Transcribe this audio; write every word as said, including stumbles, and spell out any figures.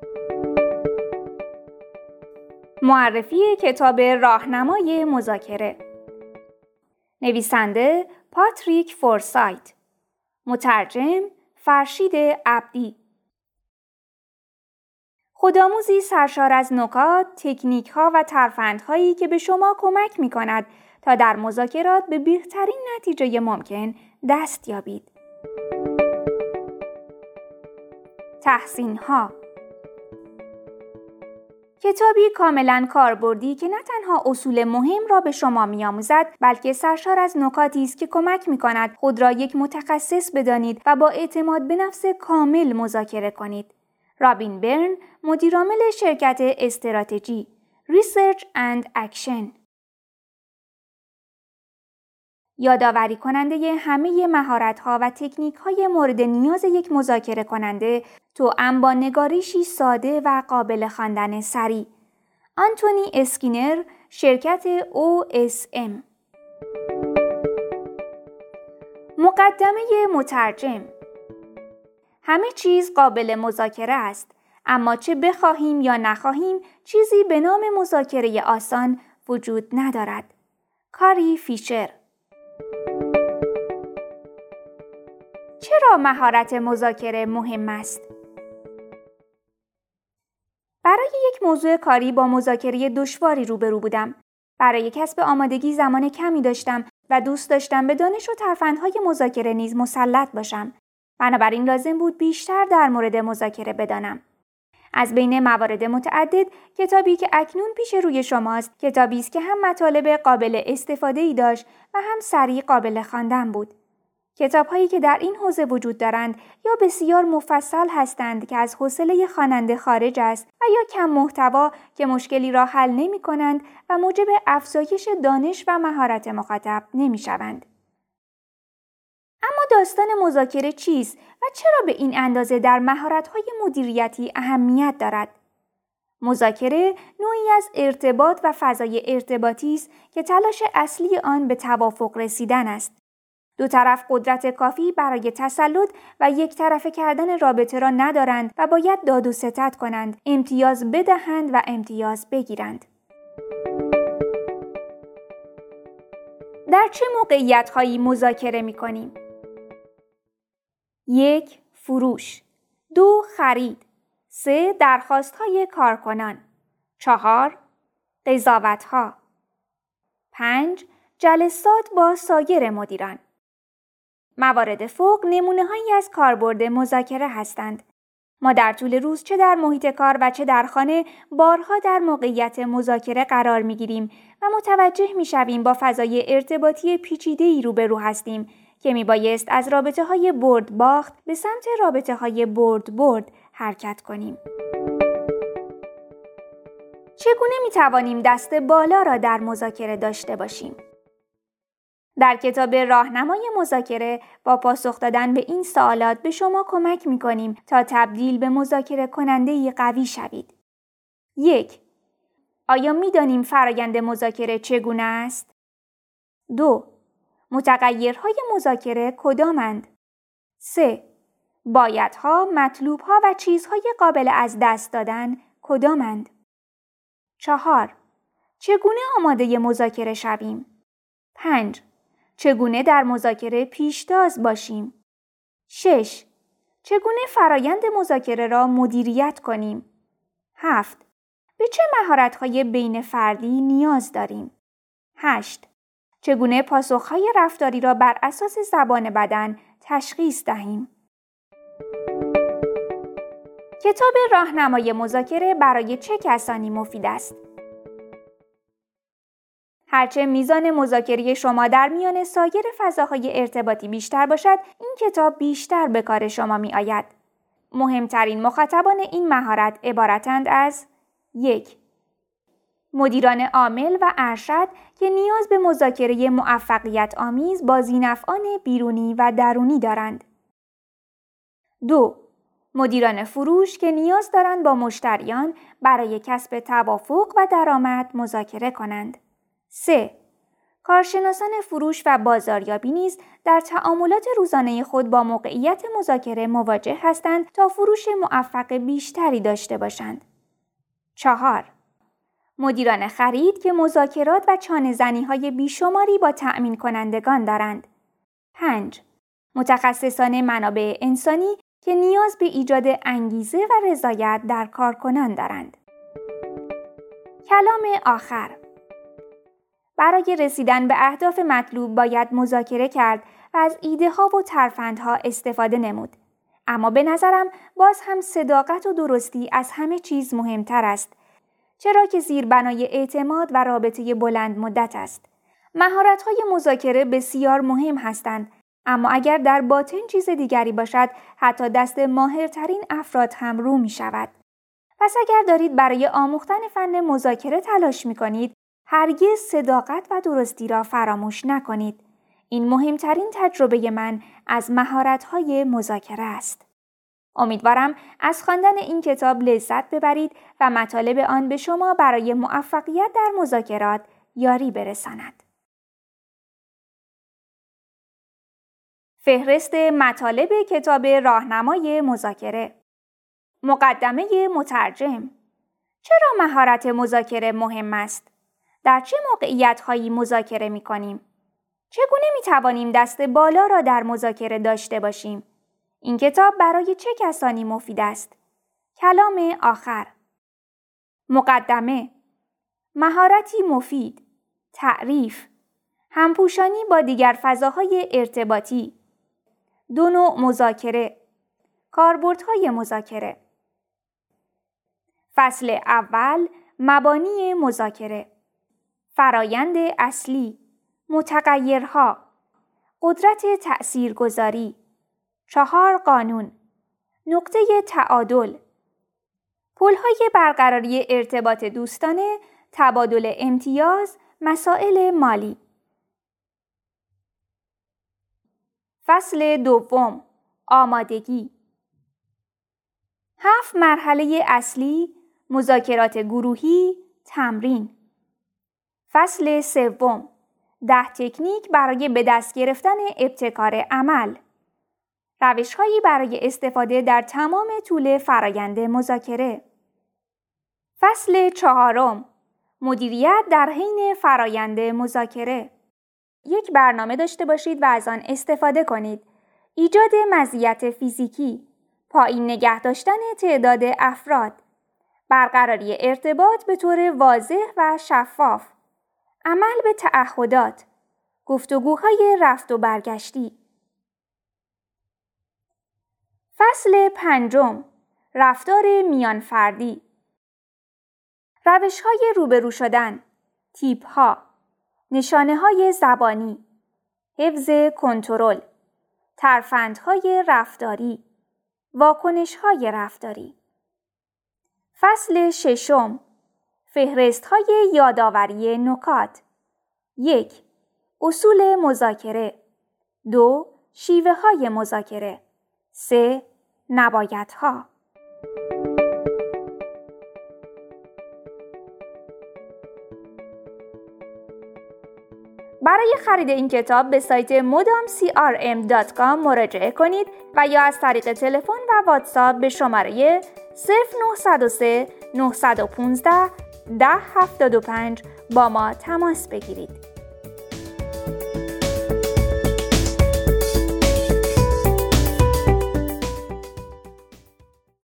معرفی کتاب راهنمای مذاکره. نویسنده پاتریک فورسایت. مترجم فرشید عبدی. خودآموزی سرشار از نکات، تکنیک‌ها و ترفندهایی که به شما کمک می‌کند تا در مذاکرات به بهترین نتیجه ممکن دست یابید. تحسین‌ها. کتابی کاملاً کاربردی که نه تنها اصول مهم را به شما می‌آموزد، بلکه سرشار از نکاتی است که کمک می‌کند خود را یک متخصص بدانید و با اعتماد به نفس کامل مذاکره کنید. رابین برن، مدیرعامل شرکت استراتژی Research and Action. یادآوری کننده همه مهارت‌ها و تکنیک‌های مورد نیاز یک مذاکره کننده، توأم با نگارشی ساده و قابل خواندن سریع. آنتونی اسکینر، شرکت او اس ام. مقدمه مترجم. همه چیز قابل مذاکره است، اما چه بخواهیم یا نخواهیم چیزی به نام مذاکره آسان وجود ندارد. کاری فیشر. چرا مهارت مذاکره مهم است؟ برای یک موضوع کاری با مذاکره دشواری روبرو بودم. برای کسب آمادگی زمان کمی داشتم و دوست داشتم به دانش و ترفندهای مذاکره نیز مسلط باشم. بنابراین لازم بود بیشتر در مورد مذاکره بدانم. از بین موارد متعدد، کتابی که اکنون پیش روی شماست، کتابی است که هم مطالب قابل استفاده‌ای داشت و هم سریع قابل خواندن بود. کتاب‌هایی که در این حوزه وجود دارند یا بسیار مفصل هستند که از حوصله خواننده خارج است و یا کم محتوا که مشکلی را حل نمی‌کنند و موجب افزایش دانش و مهارت مخاطب نمی‌شوند. اما داستان مذاکره چیست و چرا به این اندازه در مهارت‌های مدیریتی اهمیت دارد؟ مذاکره نوعی از ارتباط و فضای ارتباطی است که تلاش اصلی آن به توافق رسیدن است. دو طرف قدرت کافی برای تسلط و یک طرفه کردن رابطه را ندارند و باید داد و ستد کنند، امتیاز بدهند و امتیاز بگیرند. در چه موقعیت‌هایی مذاکره می‌کنیم؟ یک، فروش. دو، خرید. سه، درخواست‌های کارکنان. چهار، قضاوت‌ها. پنج، جلسات با سایر مدیران. موارد فوق نمونه‌هایی از کاربرد مذاکره هستند. ما در طول روز چه در محیط کار و چه در خانه بارها در موقعیت مذاکره قرار می‌گیریم و متوجه می‌شویم با فضای ارتباطی پیچیده‌ای روبرو هستیم که میبایست از رابطه‌های برد باخت به سمت رابطه‌های برد برد حرکت کنیم. چگونه می‌توانیم دست بالا را در مذاکره داشته باشیم؟ در کتاب راهنمای مذاکره با پاسخ دادن به این سوالات به شما کمک می‌کنیم تا تبدیل به مذاکره کننده‌ای قوی شوید. یک، آیا می‌دانیم فرآیند مذاکره چگونه است؟ دو، متغیرهای مذاکره کدامند؟ سه، بایدها، مطلوبها و چیزهای قابل از دست دادن کدامند؟ چهار، چگونه آماده مذاکره شویم؟ پنج، چگونه در مذاکره پیشتاز باشیم؟ شش، چگونه فرایند مذاکره را مدیریت کنیم؟ هفت، به چه مهارت‌های بین فردی نیاز داریم؟ هشت، چگونه پاسخ‌های رفتاری را بر اساس زبان بدن تشخیص دهیم؟ کتاب راهنمای مذاکره برای چه کسانی مفید است؟ هرچه میزان مذاکره شما در میان سایر فضاهای ارتباطی بیشتر باشد، این کتاب بیشتر به کار شما می آید. مهمترین مخاطبان این مهارت عبارتند از یک، مدیران عامل و ارشد که نیاز به مذاکره موفقیت آمیز با ذی‌نفعان بیرونی و درونی دارند. دو، مدیران فروش که نیاز دارند با مشتریان برای کسب توافق و درآمد مذاکره کنند. سه، کارشناسان فروش و بازاریابی نیز در تعاملات روزانه خود با موقعیت مذاکره مواجه هستند تا فروش موفق بیشتری داشته باشند. چهار. مدیران خرید که مذاکرات و چانه‌زنی‌های بیشماری با تأمین کنندگان دارند. پنج. متخصصان منابع انسانی که نیاز به ایجاد انگیزه و رضایت در کارکنان دارند. کلام آخر. برای رسیدن به اهداف مطلوب باید مذاکره کرد و از ایده ها و ترفندها استفاده نمود. اما به نظرم باز هم صداقت و درستی از همه چیز مهمتر است. چرا که زیربنای اعتماد و رابطه بلند مدت است. مهارت‌های مذاکره بسیار مهم هستند، اما اگر در باطن چیز دیگری باشد، حتی دست ماهرترین افراد هم رو می شود. پس اگر دارید برای آموختن فن مذاکره تلاش می کنید، هرگز صداقت و درستی را فراموش نکنید. این مهمترین تجربه من از مهارت‌های مذاکره است. امیدوارم از خواندن این کتاب لذت ببرید و مطالب آن به شما برای موفقیت در مذاکرات یاری برساند. فهرست مطالب کتاب راهنمای مذاکره. مقدمه مترجم. چرا مهارت مذاکره مهم است؟ در چه موقعیت‌هایی مذاکره می‌کنیم؟ چگونه می‌توانیم دست بالا را در مذاکره داشته باشیم؟ این کتاب برای چه کسانی مفید است؟ کلام آخر. مقدمه. مهارتی مفید. تعریف. همپوشانی با دیگر فضاهای ارتباطی. دو نوع مذاکره. کاربردهای مذاکره. فصل اول. مبانی مذاکره. فرایند اصلی. متغیرها. قدرت تأثیرگذاری. چهار قانون. نقطه تعادل. پل‌های برقراری ارتباط دوستانه، تبادل امتیاز، مسائل مالی. فصل دوم. آمادگی. هفت مرحله اصلی، مذاکرات گروهی، تمرین. فصل سوم. ده تکنیک برای به دست گرفتن ابتکار عمل. روش‌هایی برای استفاده در تمام طول فرایند مذاکره. فصل چهارم. مدیریت در حین فرایند مذاکره. یک برنامه داشته باشید و از آن استفاده کنید. ایجاد مزیت فیزیکی. پایین نگه داشتن تعداد افراد. برقراری ارتباط به طور واضح و شفاف. عمل به تعهدات. گفتگوهای رفت و برگشتی. فصل پنجم. رفتار میان فردی. روش‌های روبرو شدن. تیپ‌ها. نشانه‌های زبانی. حفظ کنترل. ترفندهای رفتاری. واکنش‌های رفتاری. فصل ششم. فهرست‌های یادآوری نکات. یک. اصول مذاکره. دو. شیوه‌های مذاکره. سه. نبایدها. برای خرید این کتاب به سایت مودام سی آر ام دات کام مراجعه کنید و یا از طریق تلفن و واتساپ به شماره صفر نه صفر سه نه یک پنج ده هفتاد و پنج با ما تماس بگیرید.